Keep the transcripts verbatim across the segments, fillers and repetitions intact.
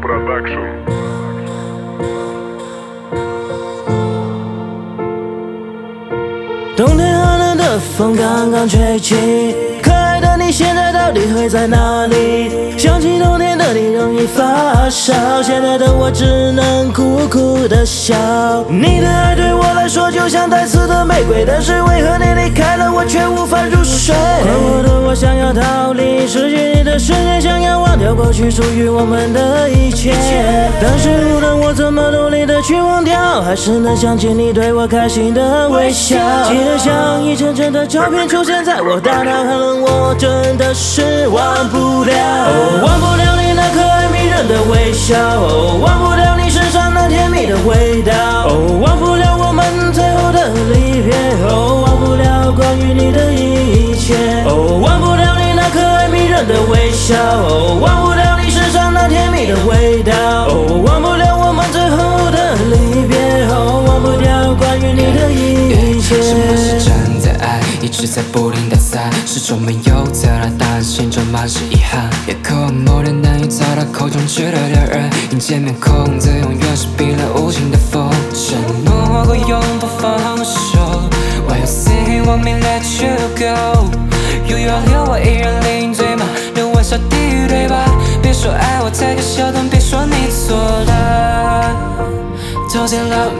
冬天寒冷的风刚刚吹起，可爱的你现在到底会在哪里？想起冬天的你容易发烧，现在的我只能苦苦的笑。你的爱对我来说就像带刺的玫瑰，但是为何你离开了我却无法入睡？困惑的我想要逃离失去你的瞬间，想要忘掉过去属于我们的一切，但是无论我怎么努力的去忘掉，还是能想起你对我开心的微笑。记得像一帧帧的照片出现在我大脑，可能我真的是忘不了，哦，忘不了你那可爱迷人的微笑，哦，忘不了你身上那甜蜜的味道，哦，忘不了我们最后的离别，哦，忘不了关于你的一切，哦，忘不了你那可爱迷人的微笑，哦，忘不了你身上那甜蜜的味道，哦，忘不了我们最后的离别，哦，忘不了关于你的一切。 什么是真的爱？一直在不停的猜，始终没有得到答案，心中满是遗憾。也渴望某天难以找到口中值得的人，迎接面孔，这永远是冰冷无情的风。承诺划过永不放手 ，Why you say want me let you go？ 又要留我一人零嘴吗？留玩笑地狱对吧？别说爱我太可笑，但别说你错了。Don't say love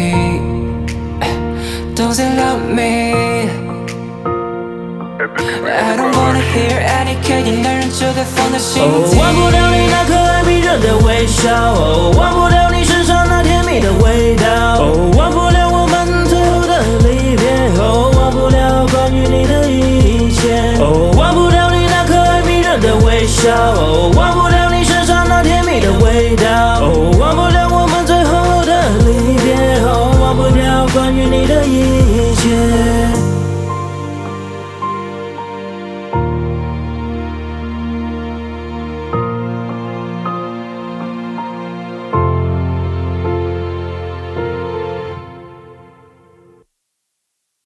me。Don't say love me I don't wanna hear any 可以男人就该放在心底， 哦，忘不了你那可爱迷人的微笑，哦，忘不了你身上那甜蜜的味道，哦，忘不